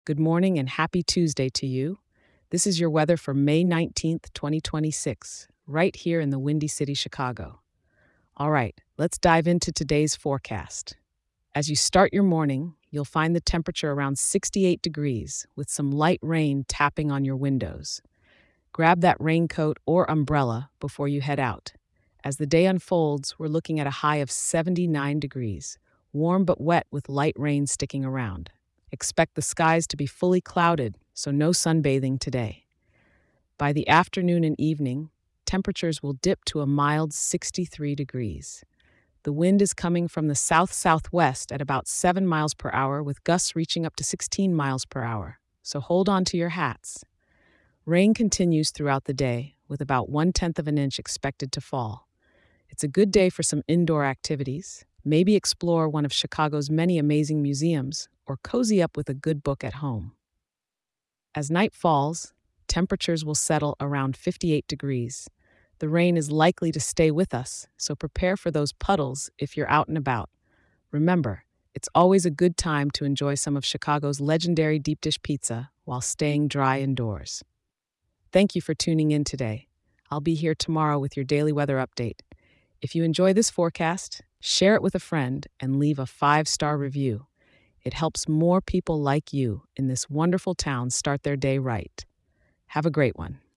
Good morning and happy Tuesday to you. This is your weather for May 19th, 2026, right here in the Windy City, Chicago. All right, let's dive into today's forecast. As you start your morning, you'll find the temperature around 68 degrees with some light rain tapping on your windows. Grab that raincoat or umbrella before you head out. As the day unfolds, we're looking at a high of 79 degrees, warm but wet with light rain sticking around. Expect the skies to be fully clouded, so no sunbathing today. By the afternoon and evening, temperatures will dip to a mild 63 degrees. The wind is coming from the south-southwest at about 7 miles per hour, with gusts reaching up to 16 miles per hour, so hold on to your hats. Rain continues throughout the day, with about 1/10 of an inch expected to fall. It's a good day for some indoor activities. Maybe explore one of Chicago's many amazing museums or cozy up with a good book at home. As night falls, temperatures will settle around 58 degrees. The rain is likely to stay with us, so prepare for those puddles if you're out and about. Remember, it's always a good time to enjoy some of Chicago's legendary deep dish pizza while staying dry indoors. Thank you for tuning in today. I'll be here tomorrow with your daily weather update. If you enjoy this forecast, share it with a friend and leave a 5-star review. It helps more people like you in this wonderful town start their day right. Have a great one.